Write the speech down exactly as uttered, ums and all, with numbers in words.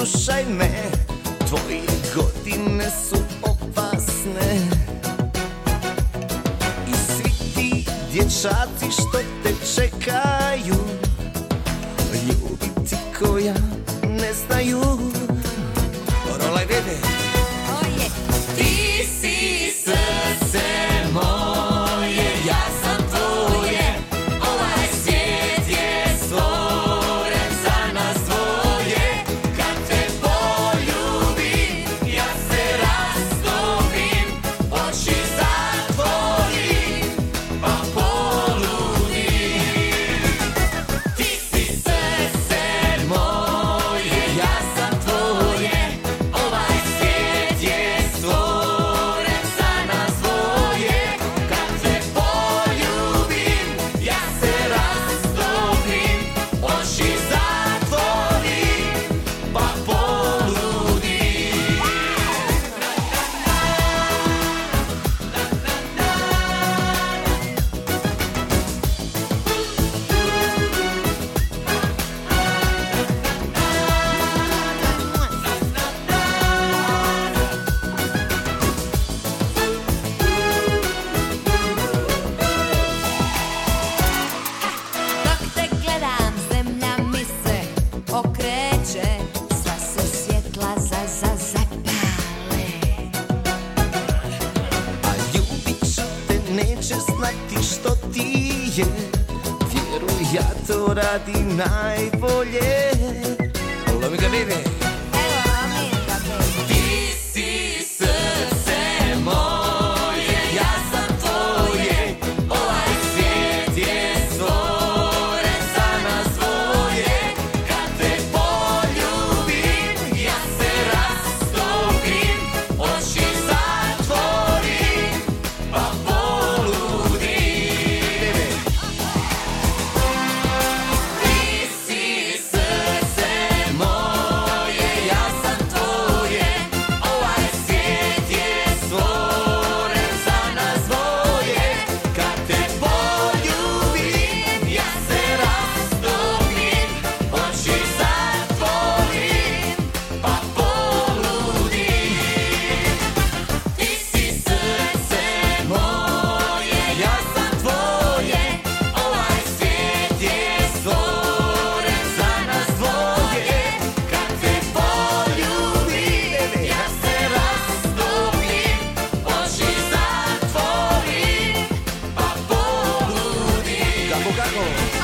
slušaj me, tvoje godine su opasne. I svi ti dječaci što te čekaju, ljubiti koja ne znaju. Rolaj bebe. Oje, ti si srce moje, ja sam tvoje, ovaj svijet je stvoren za nas dvoje. Kad te poljubim, ja se rastopim, oči zatvorim, pa poludim. Ti si srce moje, ja sam tvoje, ovaj svijet je stvoren za nas dvoje. Kad te poljubim, ja se rastopim, oči zatvorim, pa poludim. Dok te gledam, zemlja mi se okreće, sva se svjetla za za zapale. A ljubit ću te, neće znati što ti je, vjeruj, ja to radim najbolje. Lomi ga bebe. Evo mi ga baby. Ti si srce moje, ja sam tvoje, ovaj svijet je stvoren za nas dvoje. Kad te poljubim, ja se rastopim, oči zatvorim, pa poludim. Ti si srce moje, ja sam tvoje, ovaj svijet je stvoren za nas dvoje. Kad te poljubim, ja se rastopim, oči zatvorim, pa poludim. Ti si srce moje, ja sam tvoje, ovaj svijet je stvoren za nas dvoje. Kad te poljubim, ja se rastopim, oči zatvorim, pa poludim. Kako, kako?